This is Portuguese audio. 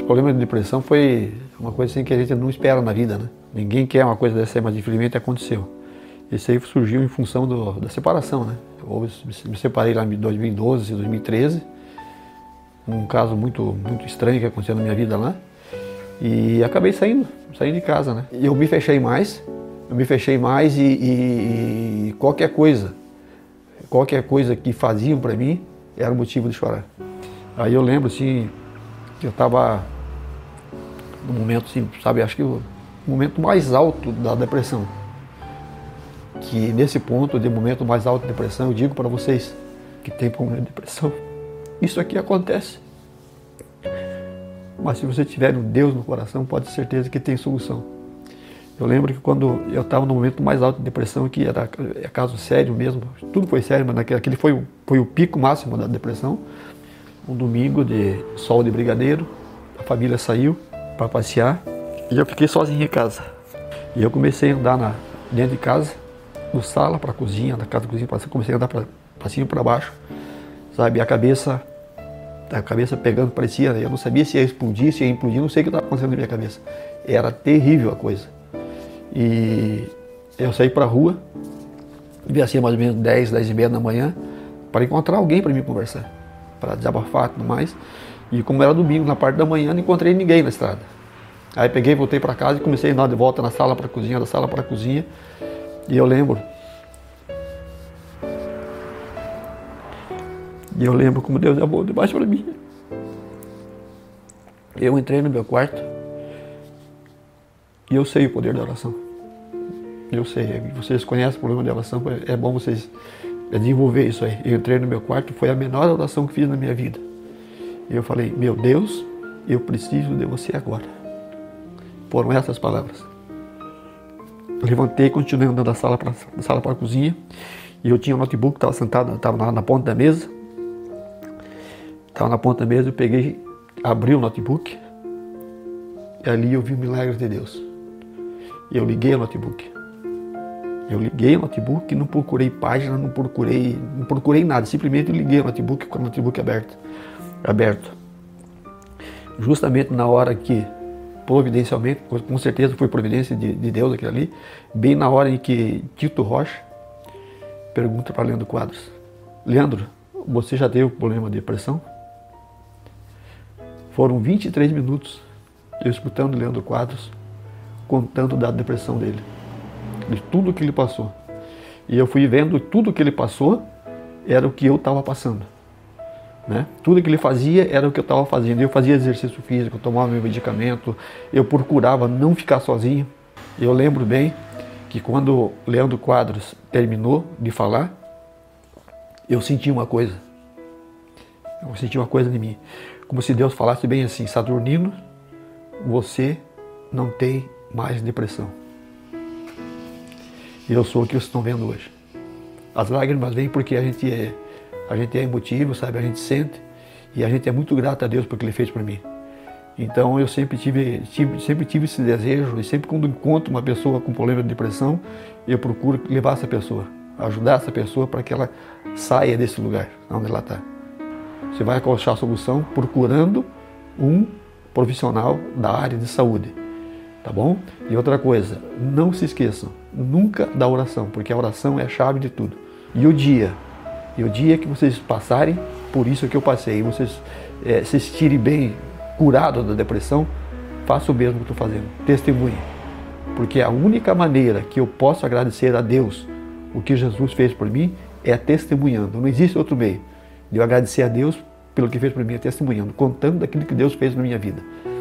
problema de depressão foi uma coisa assim que a gente não espera na vida, né? Ninguém quer uma coisa dessa aí, mas infelizmente aconteceu. Isso aí surgiu em função da separação, né? Eu me separei lá em 2012, 2013, um caso muito estranho que aconteceu na minha vida lá, e acabei saindo de casa, né? E eu me fechei mais e qualquer coisa que faziam para mim era motivo de chorar. Aí eu lembro assim, que eu estava no momento assim, sabe, acho que o momento mais alto da depressão. Que nesse ponto de momento mais alto da depressão, eu digo para vocês que tem problema de depressão, isso aqui acontece. Mas se você tiver um Deus no coração, pode ter certeza que tem solução. Eu lembro que quando eu estava no momento mais alto de depressão, que era caso sério mesmo, tudo foi sério, mas aquele foi o pico máximo da depressão. Um domingo de sol de brigadeiro, a família saiu para passear e eu fiquei sozinho em casa. E eu comecei a andar dentro de casa, do sala para a cozinha, da casa para cozinha, comecei a andar para cima e para baixo, sabe? A cabeça pegando, parecia, eu não sabia se ia explodir, se ia implodir, não sei o que estava acontecendo na minha cabeça. Era terrível a coisa. E eu saí para a rua, devia ser mais ou menos 10h30 da manhã, para encontrar alguém para me conversar, para desabafar e tudo mais. E como era domingo, na parte da manhã, não encontrei ninguém na estrada. Aí peguei, voltei para casa e comecei a andar de volta na sala para a cozinha, da sala para a cozinha. E eu lembro como Deus é bom demais para mim. Eu entrei no meu quarto e eu sei o poder da oração. Eu sei, vocês conhecem o problema de oração, é bom vocês desenvolver isso aí. Eu entrei no meu quarto, foi a menor oração que fiz na minha vida. E eu falei, meu Deus, eu preciso de você agora. Foram essas palavras. Levantei, continuei andando da sala para a cozinha, e eu tinha um notebook, estava sentado, estava na ponta da mesa. Estava na ponta da mesa, eu peguei, abri o notebook, e ali eu vi o milagre de Deus. E eu liguei o notebook. Não procurei página, não procurei nada, simplesmente eu liguei o notebook com o notebook aberto. Justamente na hora que, providencialmente, com certeza foi providência de Deus aquilo ali, bem na hora em que Tito Rocha pergunta para Leandro Quadros, Leandro, você já teve problema de depressão? Foram 23 minutos eu escutando Leandro Quadros contando da depressão dele, de tudo que ele passou. E eu fui vendo tudo que ele passou era o que eu estava passando. Né? Tudo que ele fazia era o que eu estava fazendo. Eu fazia exercício físico, eu tomava meu medicamento, eu procurava não ficar sozinho. Eu lembro bem que quando Leandro Quadros terminou de falar, eu senti uma coisa. Eu senti uma coisa em mim. Como se Deus falasse bem assim, Saturnino, você não tem mais depressão. E eu sou o que vocês estão vendo hoje. As lágrimas vêm porque a gente é emotivo, sabe? A gente sente e a gente é muito grato a Deus por que Ele fez para mim. Então eu sempre tive esse desejo, e sempre quando encontro uma pessoa com problema de depressão, eu procuro levar essa pessoa, ajudar essa pessoa para que ela saia desse lugar onde ela está. Você vai achar a solução procurando um profissional da área de saúde, tá bom? E outra coisa, não se esqueçam nunca da oração, porque a oração é a chave de tudo. E o dia que vocês passarem por isso que eu passei, e vocês se sentirem bem curados da depressão, faça o mesmo que eu estou fazendo, testemunhe. Porque a única maneira que eu posso agradecer a Deus o que Jesus fez por mim é testemunhando. Não existe outro meio de eu agradecer a Deus pelo que fez por mim, é testemunhando, contando daquilo que Deus fez na minha vida.